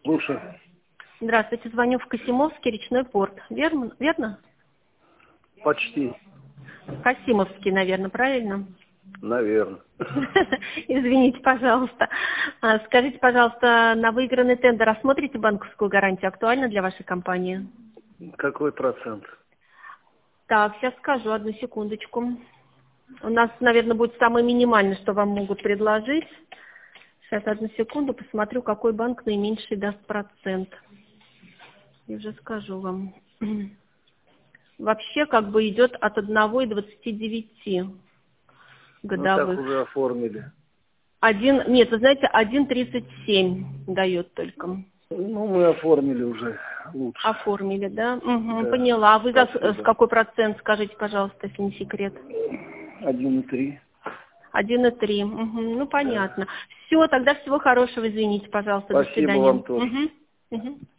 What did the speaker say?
Слушай. Здравствуйте, звоню в Касимовский речной порт. Верно? Почти. Касимовский, наверное, правильно? Наверное. Извините, пожалуйста. Скажите, пожалуйста, на выигранный тендер рассмотрите банковскую гарантию? Актуально для вашей компании? Какой процент? Так, сейчас скажу, одну секундочку. У нас, наверное, будет самый минимальный, что вам могут предложить. Сейчас, одну секунду, посмотрю, какой банк наименьший даст процент. И уже скажу вам. Вообще, как бы идет от 1,29 годовых. Ну, так уже оформили. Нет, вы знаете, 1,37 дает только. Ну, мы оформили уже лучше. Оформили, да? Угу, Да. поняла. А вы Спасибо. с какой процент, скажите, пожалуйста, если не секрет? 1,3. 1,3. Угу, ну, понятно. Да. Все, тогда всего хорошего, извините, пожалуйста. Спасибо До свидания. вам тоже. Угу. Угу.